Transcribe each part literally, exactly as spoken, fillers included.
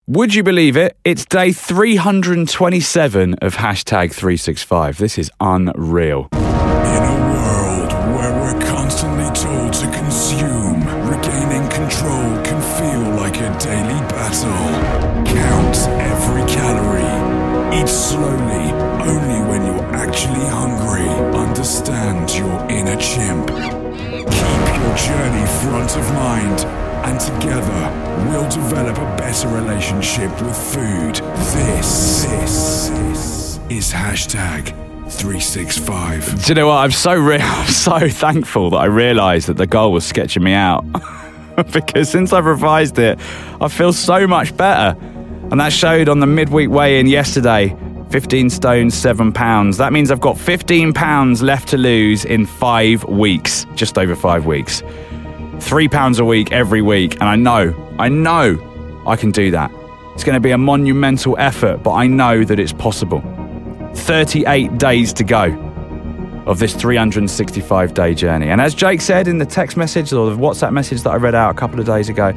Would you believe it? It's day three hundred twenty-seven of hashtag three sixty-five. This is unreal. In a world where we're constantly told to consume, regaining control can feel like a daily battle. Count every calorie. Eat slowly, only when you're actually hungry. Understand your inner chimp. Keep your journey front of mind. And together, we'll develop a better relationship with food. This, this, this is hashtag three sixty-five. Do you know what? I'm so re- I'm so thankful that I realised that the goal was sketching me out. Because since I've revised it, I feel so much better. And that showed on the midweek weigh-in yesterday. fifteen stone, seven pounds. That means I've got fifteen pounds left to lose in five weeks. Just over five weeks. Three pounds a week every week. And I know, I know I can do that. It's going to be a monumental effort, but I know that it's possible. thirty-eight days to go of this three hundred sixty-five day journey. And as Jake said in the text message or the WhatsApp message that I read out a couple of days ago,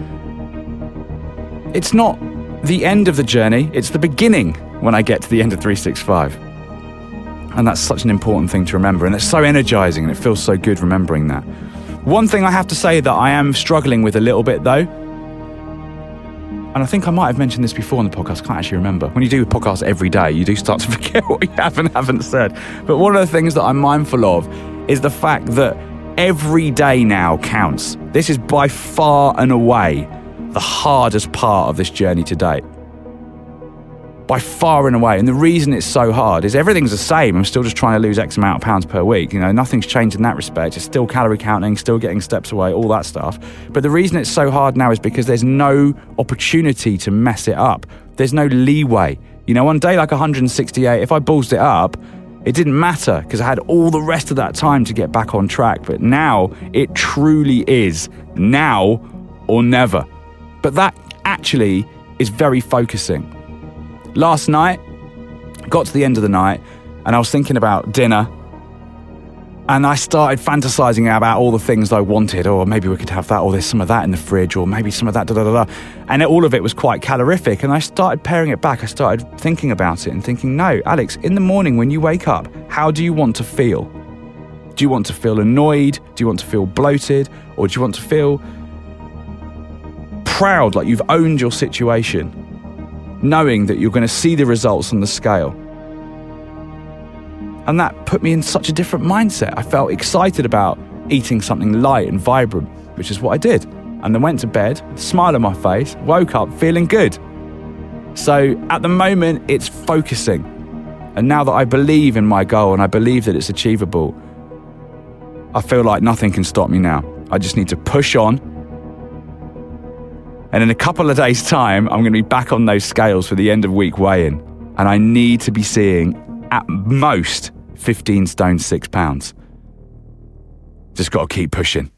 it's not the end of the journey, it's the beginning when I get to the end of three sixty-five. And that's such an important thing to remember. And it's so energizing and it feels so good remembering that. One thing I have to say that I am struggling with a little bit though, and I think I might have mentioned this before on the podcast, I can't actually remember. When you do podcasts every day, you do start to forget what you have and haven't said. But one of the things that I'm mindful of is the fact that every day now counts. This is by far and away the hardest part of this journey to date. By far and away. And the reason it's so hard is everything's the same. I'm still just trying to lose X amount of pounds per week. You know, nothing's changed in that respect. It's still calorie counting, still getting steps away, all that stuff. But the reason it's so hard now is because there's no opportunity to mess it up. There's no leeway. You know, on a day like one hundred sixty-eight, if I ballsed it up, it didn't matter because I had all the rest of that time to get back on track. But now it truly is now or never. But that actually is very focusing. Last night, got to the end of the night, and I was thinking about dinner, and I started fantasizing about all the things I wanted, or maybe we could have that, or there's some of that in the fridge, or maybe some of that, da da da da. And all of it was quite calorific, and I started paring it back. I started thinking about it and thinking, no, Alex, in the morning when you wake up, how do you want to feel? Do you want to feel annoyed? Do you want to feel bloated? Or do you want to feel proud, like you've owned your situation, knowing that you're going to see the results on the scale? And that put me in such a different mindset. I felt excited about eating something light and vibrant, which is what I did. And then went to bed, smile on my face, woke up feeling good. So at the moment, it's focusing. And now that I believe in my goal and I believe that it's achievable, I feel like nothing can stop me now. I just need to push on. And in a couple of days' time, I'm going to be back on those scales for the end of week weigh-in. And I need to be seeing, at most, fifteen stone, six pounds. Just got to keep pushing.